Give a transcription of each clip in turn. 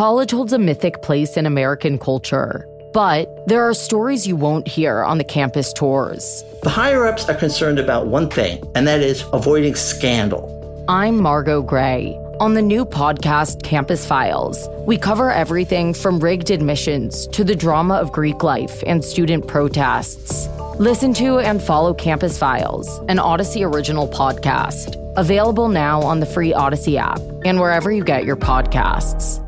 College holds a mythic place in American culture, but there are stories you won't hear on the campus tours. The higher-ups are concerned about one thing, and that is avoiding scandal. I'm Margot Gray. On the new podcast, Campus Files, we cover everything from rigged admissions to the drama of Greek life and student protests. Listen to and follow Campus Files, an Odyssey original podcast. Available now on the free Odyssey app and wherever you get your podcasts.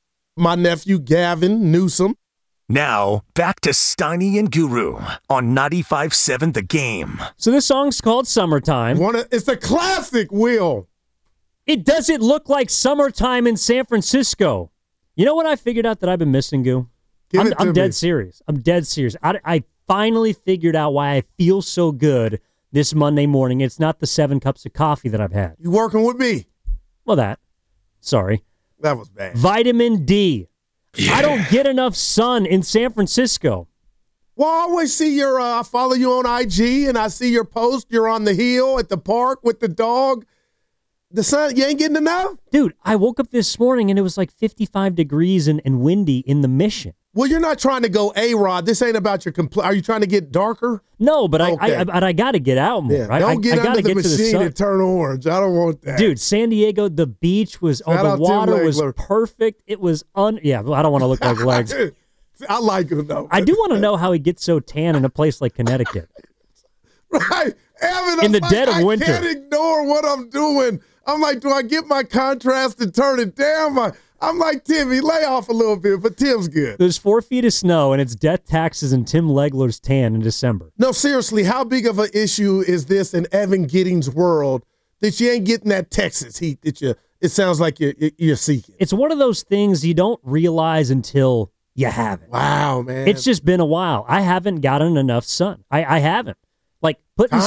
My nephew, Gavin Newsom. Now, back to Steiny and Guru on 95.7 The Game. So this song's called Summertime. It's a classic, Will. It doesn't look like summertime in San Francisco. You know what I figured out that I've been missing, Goo? I'm dead serious. I'm dead serious. I finally figured out why I feel so good this Monday morning. It's not the 7 cups of coffee that I've had. You working with me? Well, sorry. That was bad. Vitamin D. Yeah. I don't get enough sun in San Francisco. Well, I always see I follow you on IG, and I see your post. You're on the hill at the park with the dog. The sun, you ain't getting enough? Dude, I woke up this morning, and it was like 55 degrees and windy in the Mission. Well, you're not trying to go A-Rod. This ain't about your Are you trying to get darker? No, but okay. I got to get out more. Yeah, don't get under the machine and turn orange. I don't want that. Dude, San Diego, the beach was, the water was perfect. It was I don't want to look like legs. I like him, though. I do want to know how he gets so tan in a place like Connecticut. Right. Evan, in the dead of winter. I can't ignore what I'm doing. I'm like, do I get my contrast and turn it down? I'm like, Timmy, lay off a little bit, but Tim's good. There's 4 feet of snow, and it's death taxes and Tim Legler's tan in December. No, seriously, how big of an issue is this in Evan Giddings' world that you ain't getting that Texas heat that it sounds like you're seeking? It's one of those things you don't realize until you have it. Wow, man. It's just been a while. I haven't gotten enough sun. I haven't. Like putting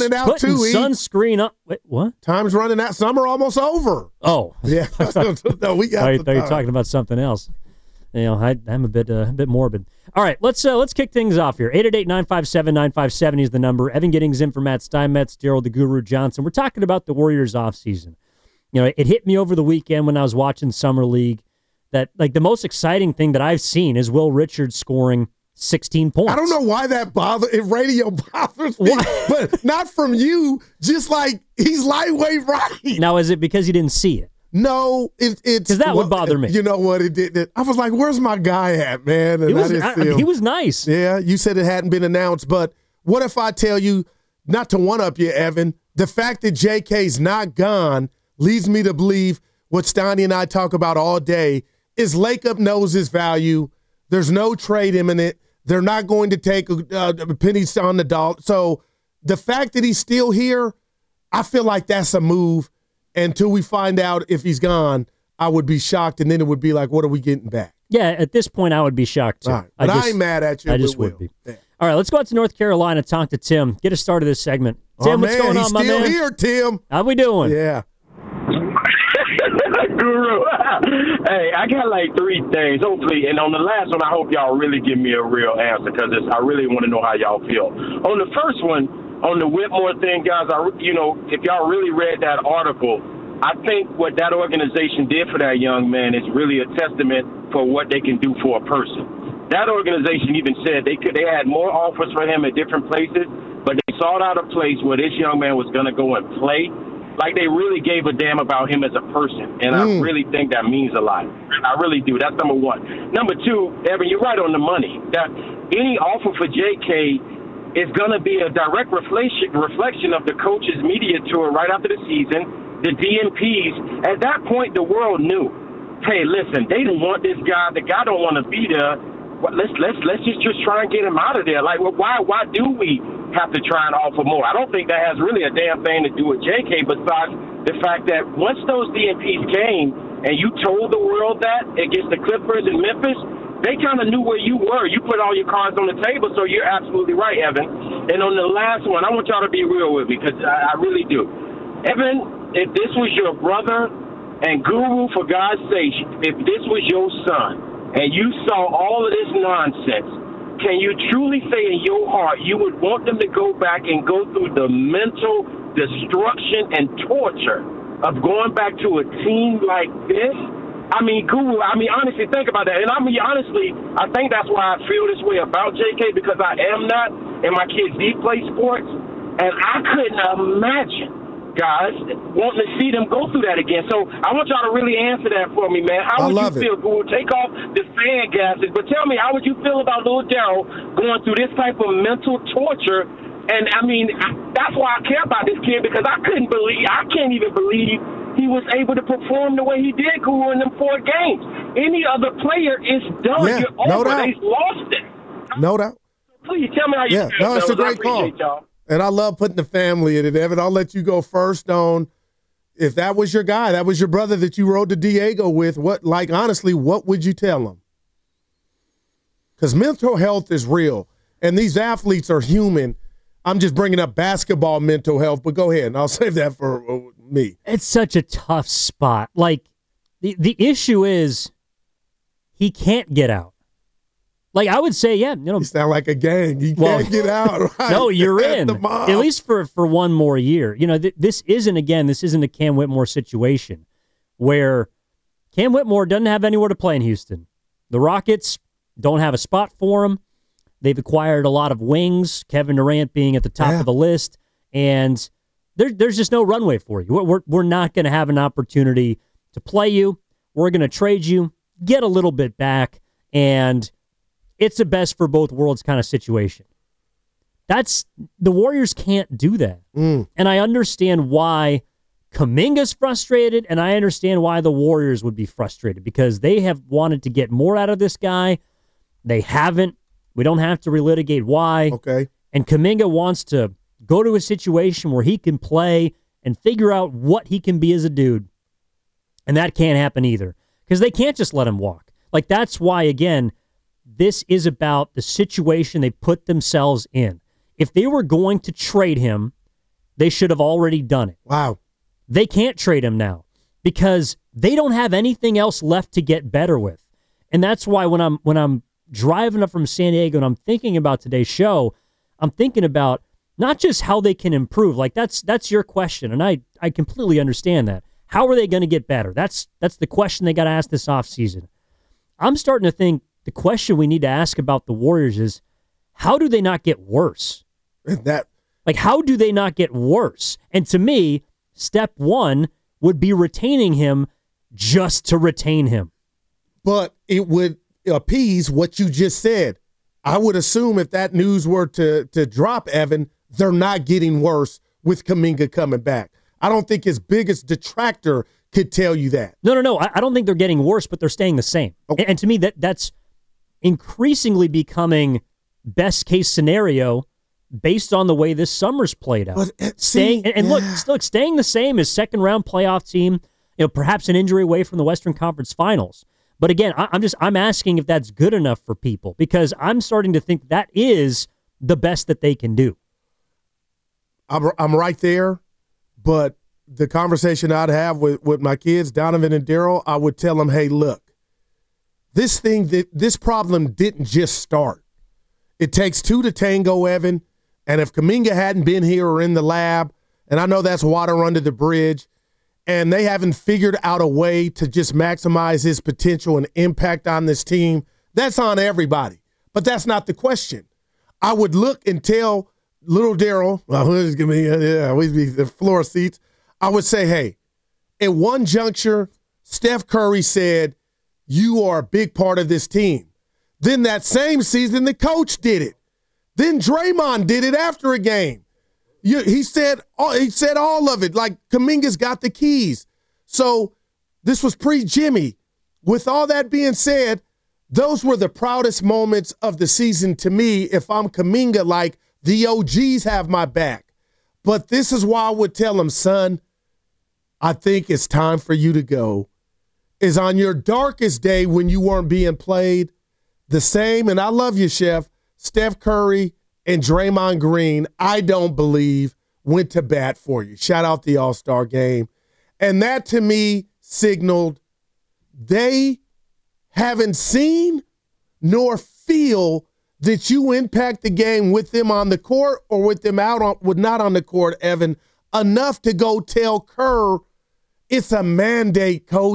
sunscreen up. Wait, what? Time's running out. Summer almost over. Oh, yeah. No, we got. I thought you were talking about something else. You know, I'm a bit morbid. All right, let's kick things off here. 888-957-9570 is the number. Evan Giddings in for Matt Steinmetz, Daryl the Guru Johnson. We're talking about the Warriors offseason. You know, it hit me over the weekend when I was watching Summer League that like the most exciting thing that I've seen is Will Richards scoring 16 points. I don't know why that radio bothers me, but not from you. Just like he's lightweight right. Now, is it because you didn't see it? No, it's because that would bother me. You know what? It did. I was like, "Where's my guy at, man?" And he was nice. Yeah, you said it hadn't been announced, but what if I tell you, not to one up you, Evan, the fact that JK's not gone leads me to believe what Steiny and I talk about all day is Lakeup knows his value. There's no trade imminent. They're not going to take pennies on the dollar. So the fact that he's still here, I feel like that's a move. Until we find out if he's gone, I would be shocked, and then it would be like, what are we getting back? Yeah, at this point, I would be shocked, too. Right. But I ain't mad at you. I just would be. Yeah. All right, let's go out to North Carolina, talk to Tim. Get us started this segment. Tim, what's going on, my man? He's still here, Tim. How we doing? Yeah. Guru. Hey, I got like 3 things, hopefully, and on the last one, I hope y'all really give me a real answer because I really want to know how y'all feel. On the first one, on the Whitmore thing, guys, if y'all really read that article, I think what that organization did for that young man is really a testament for what they can do for a person. That organization even said they had more offers for him at different places, but they sought out a place where this young man was going to go and play. Like they really gave a damn about him as a person, and I really think that means a lot. I really do. That's number one. Number two, Evan, you're right on the money. That any offer for JK is going to be a direct reflection of the coach's media tour right after the season, the DNPs. At that point, the world knew, hey, listen, they didn't want this guy. The guy don't want to be there. Let's just try and get him out of there. Like, well, why do we have to try and offer more? I don't think that has really a damn thing to do with JK besides the fact that once those DNPs came and you told the world that against the Clippers in Memphis, they kind of knew where you were. You put all your cards on the table, so you're absolutely right, Evan. And on the last one, I want y'all to be real with me because I really do. Evan, if this was your brother and Guru, for God's sake, if this was your son, and you saw all of this nonsense, can you truly say in your heart you would want them to go back and go through the mental destruction and torture of going back to a team like this? Guru, honestly, think about that. And honestly, I think that's why I feel this way about JK, because I am not, and my kids did play sports, and I couldn't imagine, guys, wanting to see them go through that again. So I want y'all to really answer that for me, man. How would you feel, Guru? Take off the fan gases, but tell me, how would you feel about little Daryl going through this type of mental torture? And, that's why I care about this kid, because I can't even believe he was able to perform the way he did, Guru, in them 4 games. Any other player is done. Yeah, You're over. no doubt. They've lost it. No doubt. Please tell me how you feel. No, it's a great call. Y'all. And I love putting the family in it, Evan. I'll let you go first on if that was your guy, that was your brother that you rode to Diego with. Honestly, what would you tell him? Because mental health is real, and these athletes are human. I'm just bringing up basketball mental health, but go ahead, and I'll save that for me. It's such a tough spot. The issue is he can't get out. I would say, You sound like a gang. You can't get out. Right? No, you're in. At least for one more year. This isn't a Cam Whitmore situation where Cam Whitmore doesn't have anywhere to play in Houston. The Rockets don't have a spot for him. They've acquired a lot of wings, Kevin Durant being at the top of the list, and there's just no runway for you. We're not going to have an opportunity to play you. We're going to trade you, get a little bit back, and it's a best for both worlds kind of situation. The Warriors can't do that. And I understand why Kuminga's frustrated, and I understand why the Warriors would be frustrated, because they have wanted to get more out of this guy. They haven't. We don't have to relitigate why. Okay. And Kuminga wants to go to a situation where he can play and figure out what he can be as a dude. And that can't happen either, because they can't just let him walk. That's why, again, this is about the situation they put themselves in. If they were going to trade him, they should have already done it. Wow. They can't trade him now because they don't have anything else left to get better with. And that's why when I'm driving up from San Diego and I'm thinking about today's show, I'm thinking about not just how they can improve. That's your question, and I completely understand that. How are they going to get better? That's the question they got to ask this offseason. I'm starting to think the question we need to ask about the Warriors is, how do they not get worse? How do they not get worse? And to me, step one would be retaining him just to retain him. But it would appease what you just said. I would assume if that news were to drop, Evan, they're not getting worse with Kuminga coming back. I don't think his biggest detractor could tell you that. No. I don't think they're getting worse, but they're staying the same. Okay. And to me, that's increasingly becoming best case scenario based on the way this summer's played out. But staying the same as second round playoff team, perhaps an injury away from the Western Conference Finals. But again, I'm asking if that's good enough for people, because I'm starting to think that is the best that they can do. I'm right there, but the conversation I'd have with my kids, Donovan and Daryl, I would tell them, hey, look, this problem didn't just start. It takes 2 to tango, Evan, and if Kuminga hadn't been here or in the lab, and I know that's water under the bridge, and they haven't figured out a way to just maximize his potential and impact on this team, that's on everybody. But that's not the question. I would look and tell little Daryl, always be the floor seats, I would say, hey, at one juncture, Steph Curry said, you are a big part of this team. Then that same season, the coach did it. Then Draymond did it after a game. He said all of it, like Kuminga's got the keys. So this was pre-Jimmy. With all that being said, those were the proudest moments of the season to me. If I'm Kuminga, like the OGs have my back. But this is why I would tell him, son, I think it's time for you to go. Is on your darkest day when you weren't being played, the same, and I love you, Chef, Steph Curry and Draymond Green, I don't believe, went to bat for you. Shout out the All-Star game. And that, to me, signaled they haven't seen nor feel that you impact the game with them on the court or with them not on the court, Evan, enough to go tell Kerr, it's a mandate, coach.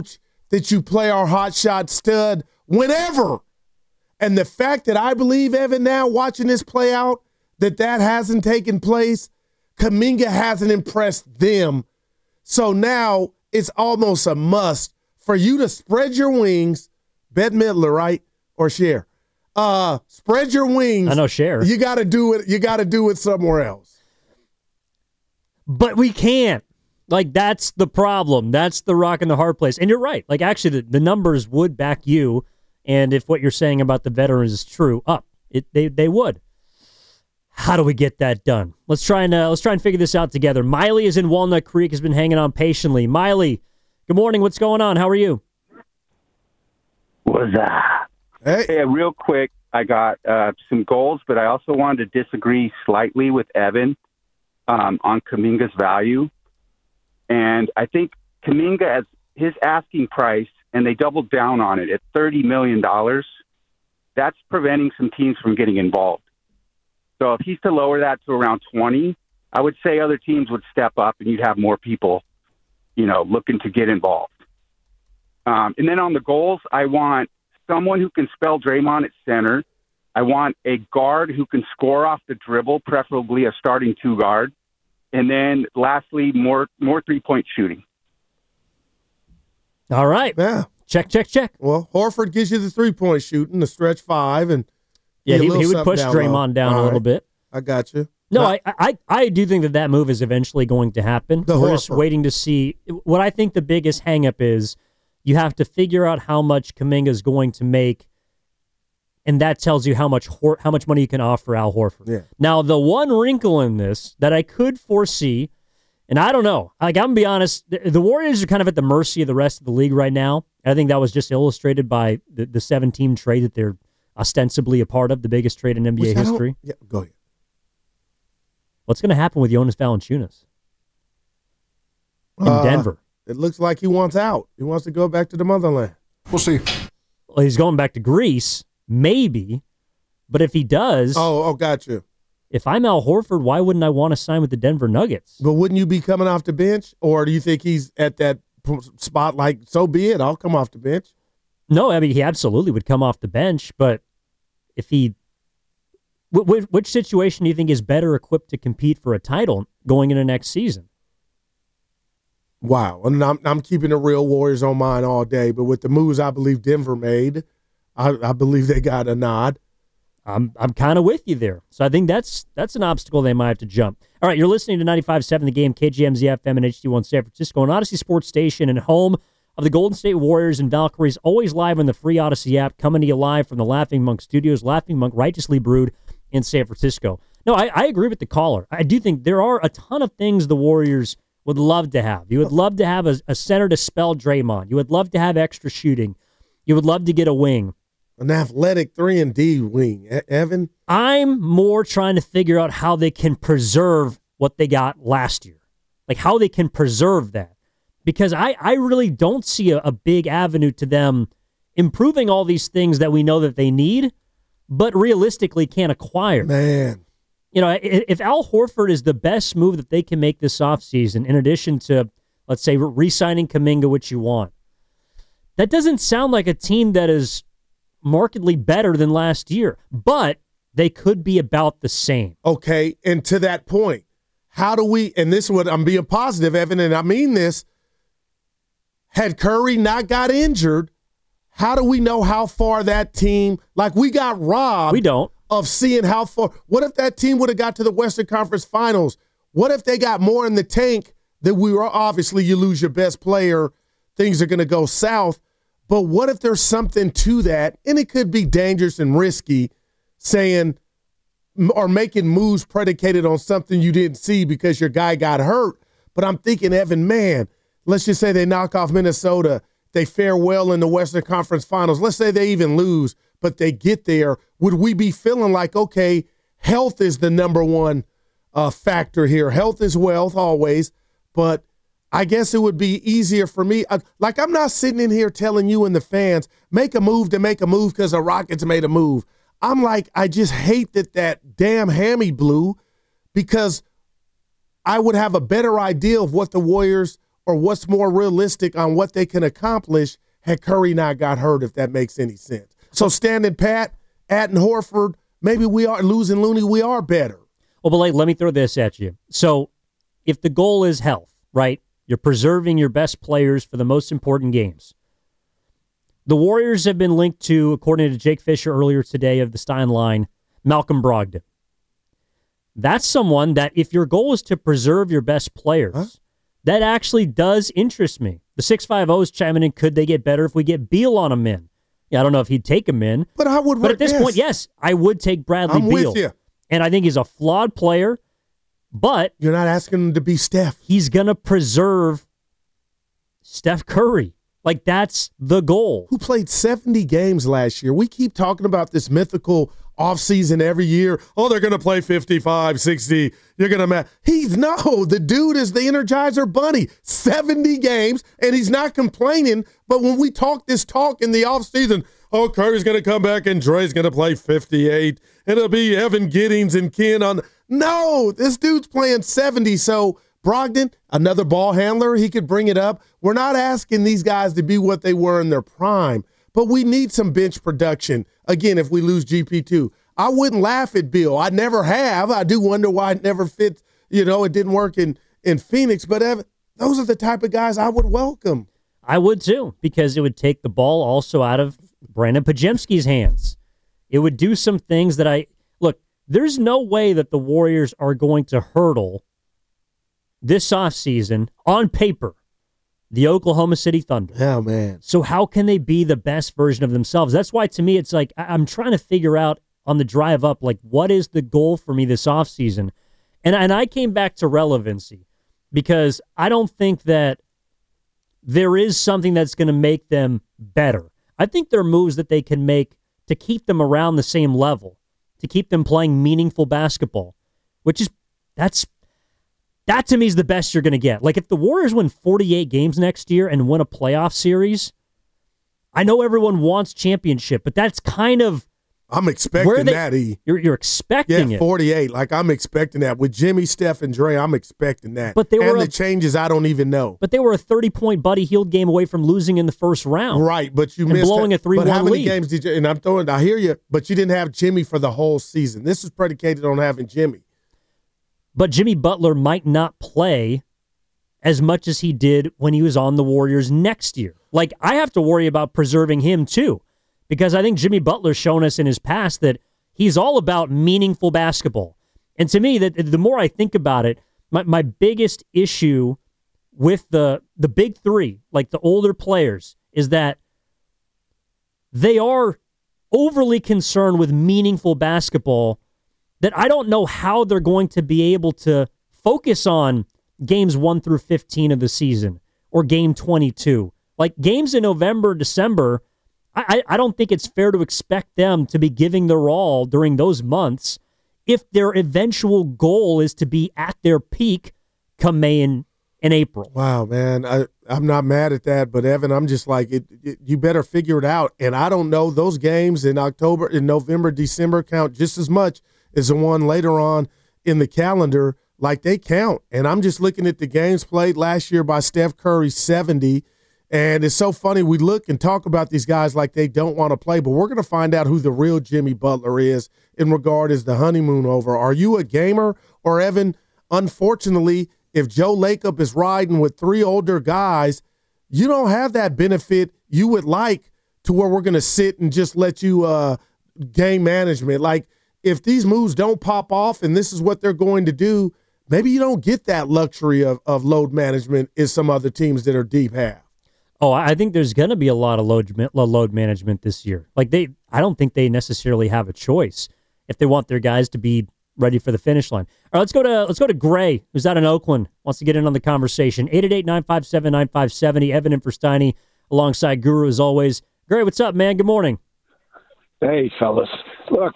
that you play our hot shot stud whenever. And the fact that I believe, Evan, now watching this play out, that hasn't taken place, Kuminga hasn't impressed them. So now it's almost a must for you to spread your wings, Bette Midler, right? Or Cher. Spread your wings. I know Cher. You got to do it. You got to do it somewhere else. But we can't. Like, that's the problem. That's the rock and the hard place. And you're right. Like, actually, the numbers would back you. And if what you're saying about the veterans is true, they would. How do we get that done? Let's try and figure this out together. Miley is in Walnut Creek, has been hanging on patiently. Miley, good morning. What's going on? How are you? What's that? Hey, real quick, I got some goals, but I also wanted to disagree slightly with Evan on Kuminga's value. And I think Kuminga, as his asking price, and they doubled down on it at $30 million, that's preventing some teams from getting involved. So if he's to lower that to around 20, I would say other teams would step up and you'd have more people, looking to get involved. And then on the goals, I want someone who can spell Draymond at center. I want a guard who can score off the dribble, preferably a starting two guard. And then lastly, more three-point shooting. All right. Yeah. Check. Well, Horford gives you the three-point shooting, the stretch five, and he would push Draymond down a little bit. I got you. No, I do think that move is eventually going to happen. We're just waiting to see. What I think the biggest hang-up is you have to figure out how much Kuminga is going to make, and that tells you how much money you can offer Al Horford. Yeah. Now, the one wrinkle in this that I could foresee, and I don't know, like, I'm going to be honest, the Warriors are kind of at the mercy of the rest of the league right now. I think that was just illustrated by the 7-team trade that they're ostensibly a part of, the biggest trade in NBA history. Yeah, go ahead. What's going to happen with Jonas Valanciunas in Denver? It looks like he wants out. He wants to go back to the motherland. We'll see. Well, he's going back to Greece, maybe. But if he does... Oh, got you. If I'm Al Horford, why wouldn't I want to sign with the Denver Nuggets? But wouldn't you be coming off the bench? Or do you think he's at that spot like, so be it, I'll come off the bench? No, I mean, he absolutely would come off the bench. But if he... Which situation do you think is better equipped to compete for a title going into next season? Wow. And I'm keeping the real Warriors on mine all day, but with the moves I believe Denver made, I believe they got a nod. I'm kind of with you there. So I think that's an obstacle they might have to jump. All right, you're listening to 95.7 The Game, KGMZ FM and HD1 San Francisco, an Odyssey Sports Station and home of the Golden State Warriors and Valkyries, always live on the free Odyssey app, coming to you live from the Laughing Monk Studios. Laughing Monk, righteously brewed in San Francisco. No, I agree with the caller. I do think there are a ton of things the Warriors would love to have. You would love to have a center to spell Draymond. You would love to have extra shooting. You would love to get a wing. An athletic 3-and-D wing. Evan? I'm more trying to figure out how they can preserve what they got last year. Like how they can preserve that. Because I really don't see a big avenue to them improving all these things that we know that they need, but realistically can't acquire. Man. If Al Horford is the best move that they can make this offseason, in addition to, let's say, re-signing Kuminga, which you want, that doesn't sound like a team that is markedly better than last year, but they could be about the same. Okay, and to that point, how do we, and this is what I'm being positive, Evan, and I mean this, had Curry not got injured, how do we know how far that team, like we got robbed. We don't. Of seeing how far. What if that team would have got to the Western Conference Finals? What if they got more in the tank than we were? Obviously, you lose your best player, things are going to go south. But what if there's something to that? And it could be dangerous and risky, saying or making moves predicated on something you didn't see because your guy got hurt. But I'm thinking, Evan, man, let's just say they knock off Minnesota. They fare well in the Western Conference Finals. Let's say they even lose, but they get there. Would we be feeling like, okay, health is the number one factor here? Health is wealth always, but I guess it would be easier for me. Like I'm not sitting in here telling you and the fans, make a move to make a move because the Rockets made a move. I'm like, I just hate that damn hammy blew because I would have a better idea of what the Warriors or what's more realistic on what they can accomplish had Curry not got hurt, if that makes any sense. So standing pat, adding Horford, maybe we are losing Looney, we are better. Well, but let me throw this at you. So if the goal is health, right, you're preserving your best players for the most important games. The Warriors have been linked to, according to Jake Fisher earlier today of the Stein line, Malcolm Brogdon. That's someone that if your goal is to preserve your best players, that actually does interest me. The 650s chiming in, could they get better if we get Beal on them in? Yeah, I don't know if he'd take him in. But I would. But at this point, yes, I would take Bradley Beal. With you. And I think he's a flawed player, but you're not asking him to be Steph. He's going to preserve Steph Curry. Like, that's the goal. Who played 70 games last year. We keep talking about this mythical offseason every year. Oh, they're going to play 55, 60. You're going to the dude is the Energizer Bunny. 70 games, and he's not complaining. But when we talk this talk in the offseason, oh, Curry's going to come back and Dre's going to play 58. And it'll be Evan Giddings and Ken on. No, this dude's playing 70. So Brogdon, another ball handler, he could bring it up. We're not asking these guys to be what they were in their prime, but we need some bench production. Again, if we lose GP2, I wouldn't laugh at Bill. I never have. I do wonder why it never fits. It didn't work in Phoenix, but those are the type of guys I would welcome. I would too, because it would take the ball also out of Brandon Podziemski's hands. It would do some things that there's no way that the Warriors are going to hurdle this offseason, on paper, the Oklahoma City Thunder. Oh, man. So how can they be the best version of themselves? That's why, to me, it's like I'm trying to figure out on the drive up, what is the goal for me this offseason? And I came back to relevancy because I don't think that there is something that's going to make them better. I think there are moves that they can make to keep them around the same level, to keep them playing meaningful basketball, that to me is the best you're going to get. Like, if the Warriors win 48 games next year and win a playoff series, I know everyone wants championship, but that's kind of I'm expecting that, E. You're expecting it. 48. I'm expecting that. With Jimmy, Steph, and Dre, I'm expecting that. But the changes I don't even know. But they were a 30-point Buddy Hield game away from losing in the first round. Right, but you missed blowing a 3-1 lead. But how many games did you? And I hear you, but you didn't have Jimmy for the whole season. This is predicated on having Jimmy. But Jimmy Butler might not play as much as he did when he was on the Warriors next year. I have to worry about preserving him too, because I think Jimmy Butler's shown us in his past that he's all about meaningful basketball. And to me, that the more I think about it, my biggest issue with the big three, the older players, is that they are overly concerned with meaningful basketball, that I don't know how they're going to be able to focus on games 1 through 15 of the season or game 22. Games in November, December, I don't think it's fair to expect them to be giving their all during those months if their eventual goal is to be at their peak come May and April. Wow, man. I'm not mad at that, but Evan, I'm just you better figure it out. And I don't know, those games in October, in November, December count just as much as the one later on in the calendar. They count. And I'm just looking at the games played last year by Steph Curry, 70. And it's so funny. We look and talk about these guys like they don't want to play, but we're going to find out who the real Jimmy Butler is in regard as the honeymoon over. Are you a gamer? Or, Evan, unfortunately, if Joe Lacob is riding with 3 older guys, you don't have that benefit you would like to where we're going to sit and just let you game management. If these moves don't pop off and this is what they're going to do, maybe you don't get that luxury of load management as some other teams that are deep have. Oh, I think there's going to be a lot of load management this year. I don't think they necessarily have a choice if they want their guys to be ready for the finish line. All right, let's go to Gray, who's out in Oakland, wants to get in on the conversation. 888-957-9570. Evan in for Steiny, alongside Guru as always. Gray, what's up, man? Good morning. Hey, fellas. Look,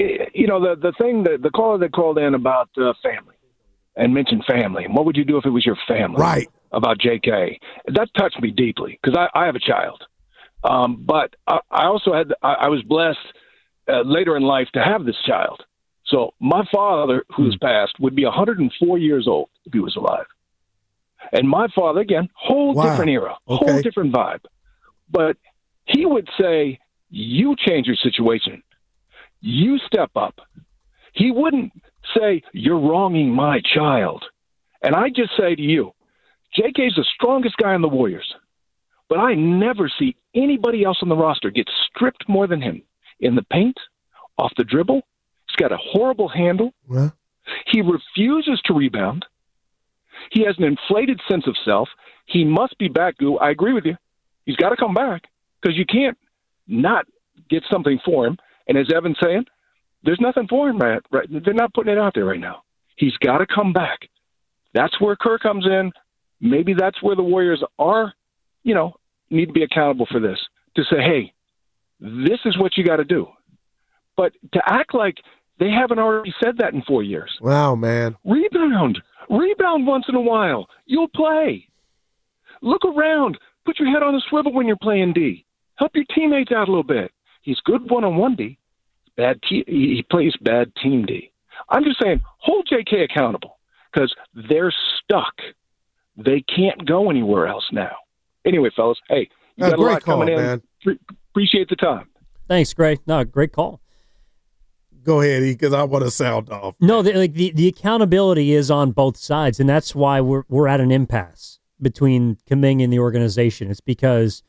the caller that called in about family and mentioned family. What would you do if it was your family? Right. About J.K. That touched me deeply because I have a child. But I also I was blessed later in life to have this child. So my father, who's passed, would be 104 years old if he was alive. And my father, again, whole different era, whole different vibe. But he would say, you change your situation. You step up. He wouldn't say, you're wronging my child. And I just say to you, JK's the strongest guy on the Warriors, but I never see anybody else on the roster get stripped more than him. In the paint, off the dribble, he's got a horrible handle. Well, he refuses to rebound. He has an inflated sense of self. He must be back, Goo. I agree with you. He's got to come back because you can't not get something for him. And as Evan's saying, there's nothing for him, right? They're not putting it out there right now. He's got to come back. That's where Kerr comes in. Maybe that's where the Warriors are, need to be accountable for this, to say, hey, this is what you got to do. But to act like they haven't already said that in 4 years. Wow, man. Rebound once in a while. You'll play. Look around. Put your head on a swivel when you're playing D. Help your teammates out a little bit. He's good one-on-one D. He plays bad team D. I'm just saying, hold JK accountable because they're stuck. They can't go anywhere else now. Anyway, fellas, hey, you got a lot coming in. Man. Appreciate the time. Thanks, Gray. No, great call. Go ahead, E, because I want to sound off. No, the accountability is on both sides, and that's why we're at an impasse between Kuminga and the organization. It's because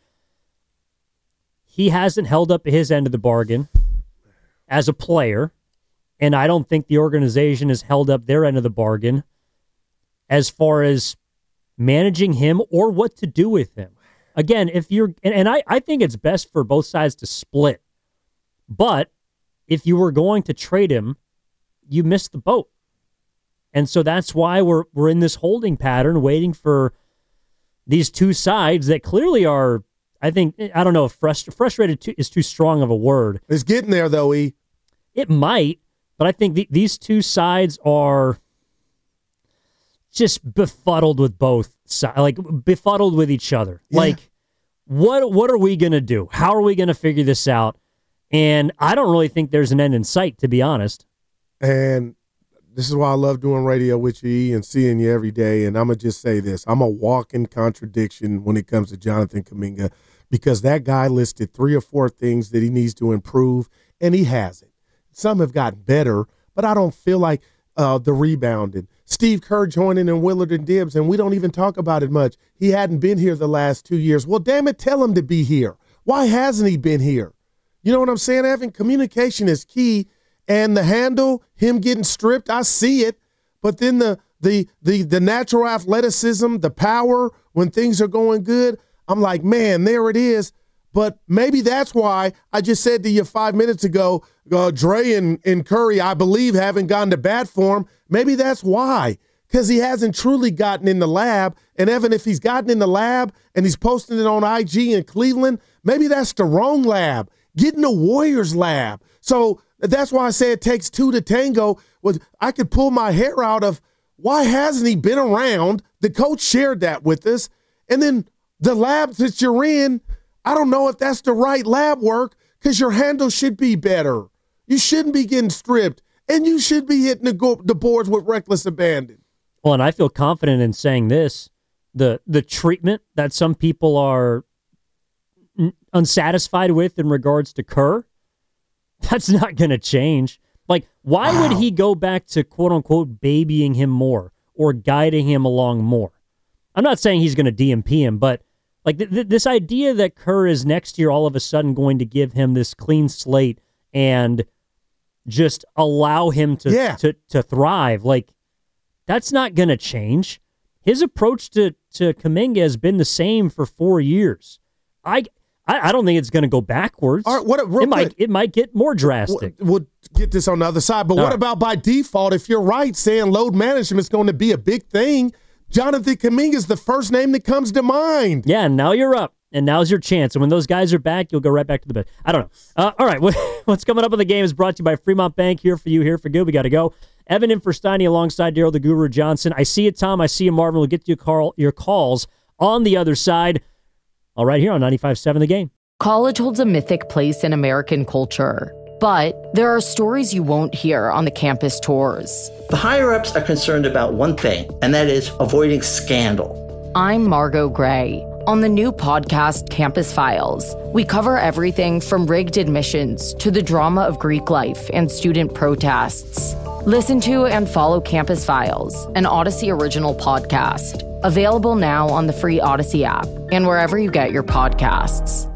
he hasn't held up his end of the bargain as a player, and I don't think the organization has held up their end of the bargain as far as managing him or what to do with him. Again, if you're, and I think it's best for both sides to split, but if you were going to trade him, you missed the boat. And so that's why we're in this holding pattern waiting for these two sides that clearly are, I don't know if frustrated is too strong of a word. It's getting there, though, E. It might, but I think these two sides are just befuddled with both sides, like befuddled with each other. Yeah. Like, what are we going to do? How are we going to figure this out? And I don't really think there's an end in sight, to be honest. And this is why I love doing radio with you and seeing you every day. And I'm going to just say this. I'm a walking contradiction when it comes to Jonathan Kuminga because that guy listed 3 or 4 things that he needs to improve, and he hasn't. Some have gotten better, but I don't feel like the rebounding. Steve Kerr joining in Willard and Dibbs, and we don't even talk about it much. He hadn't been here the last 2 years. Well, damn it, tell him to be here. Why hasn't he been here? You know what I'm saying, Evan? Communication is key, and the handle, him getting stripped, I see it. But then the natural athleticism, the power, when things are going good, I'm like, man, there it is. But maybe that's why I just said to you 5 minutes ago, Dre and Curry, I believe, haven't gotten to bat for him. Maybe that's why, because he hasn't truly gotten in the lab. And, Evan, if he's gotten in the lab and he's posting it on IG in Cleveland, maybe that's the wrong lab. Get in the Warriors lab. So that's why I say it takes 2 to tango. I could pull my hair out of why hasn't he been around? The coach shared that with us. And then the labs that you're in, I don't know if that's the right lab work because your handle should be better. You shouldn't be getting stripped, and you should be hitting the boards with reckless abandon. Well, and I feel confident in saying this. The treatment that some people are unsatisfied with in regards to Kerr, that's not going to change. Like, why would he go back to, quote-unquote, babying him more or guiding him along more? I'm not saying he's going to DMP him, but like this idea that Kerr is next year all of a sudden going to give him this clean slate and just allow him to thrive, like, that's not going to change. His approach to Kuminga has been the same for 4 years. I don't think it's going to go backwards. All right, it might get more drastic. We'll get this on the other side. But what about by default, if you're right, saying load management is going to be a big thing, Jonathan Kuminga is the first name that comes to mind. Yeah, and now you're up, and now's your chance. And when those guys are back, you'll go right back to the bed. I don't know. All right, what's coming up in the game is brought to you by Fremont Bank. Here for you, here for good. We got to go. Evan in for Steiny alongside Daryl the Guru Johnson. I see you, Tom. I see you, Marvin. We'll get to your calls on the other side. All right, here on 95.7 The Game. College holds a mythic place in American culture, but there are stories you won't hear on the campus tours. The higher-ups are concerned about one thing, and that is avoiding scandal. I'm Margot Gray. On the new podcast, Campus Files, we cover everything from rigged admissions to the drama of Greek life and student protests. Listen to and follow Campus Files, an Odyssey original podcast. Available now on the free Odyssey app and wherever you get your podcasts.